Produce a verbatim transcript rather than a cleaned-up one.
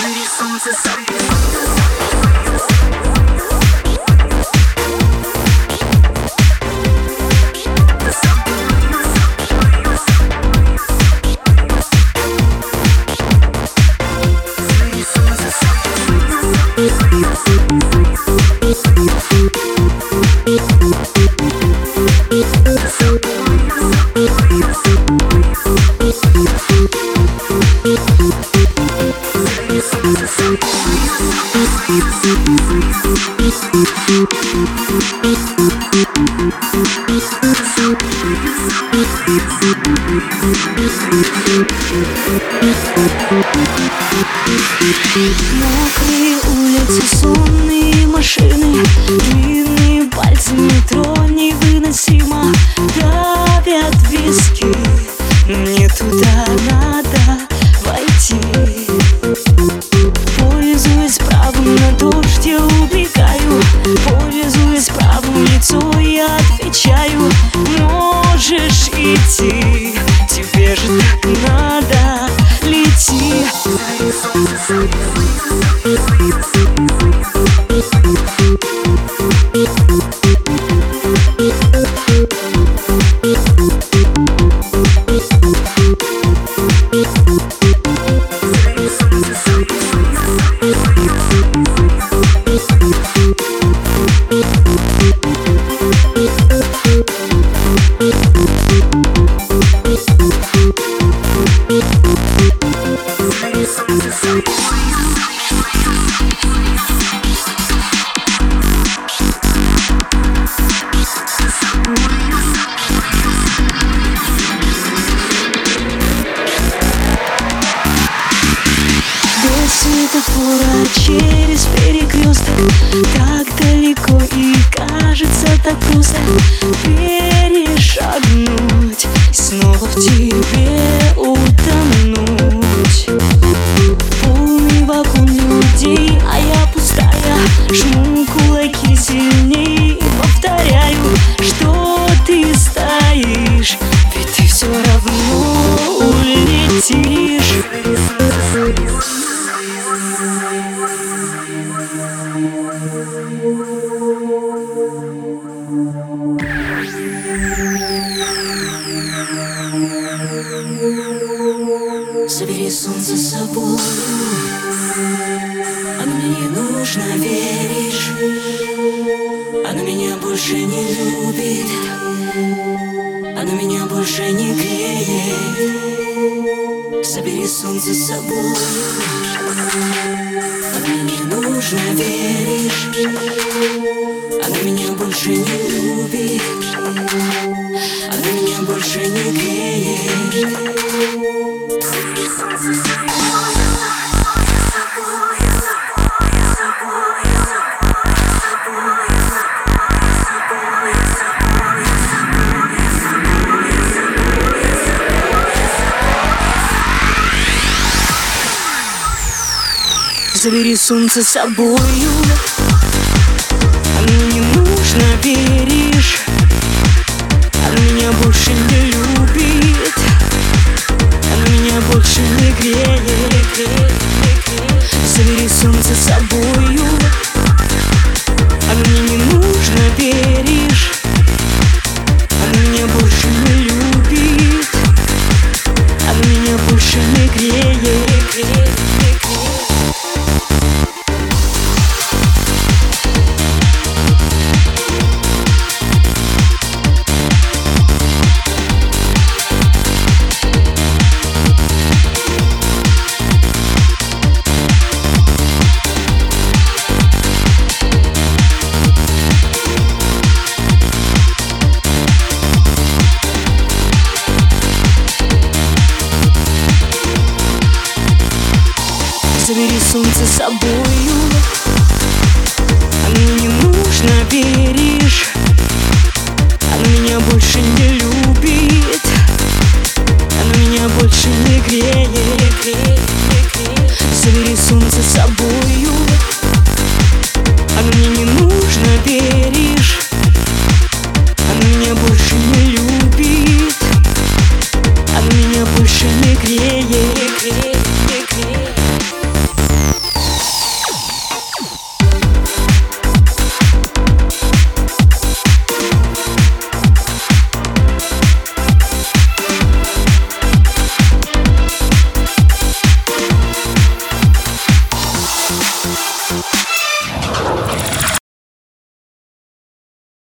Мокрые улицы, сонные машины, длинные пальцы метро невыносимо давят виски. Мне туда надо войти. Пользуясь правом на дождь, я убегаю. Пользуясь правом лицо, я отвечаю: можешь идти, тебе же так надо, лети. Светофора через перекресток, так далеко и кажется так просто перешагнуть, снова в тебе утонуть. Полный вагон людей, а я пустая, жму кулаки сильней и повторяю, что ты стоишь, ведь ты все равно улетишь. Забери солнце с собой, оно мне не нужно, веришь? Оно меня больше не любит, оно меня больше не греет. Забери солнце с собой, оно мне не нужно, веришь? Оно меня больше не любит, оно меня больше не греет. Забери солнце с собою, оно не нужно, веришь? Оно меня больше не любит, оно меня больше не греет. Забери солнце с собою, оно мне не нужно, веришь? Оно меня больше не любит, оно меня больше не греет. Забери солнце с собою, оно мне не нужно, веришь? Оно меня больше не любит, оно меня больше не греет. Забери солнце с собой.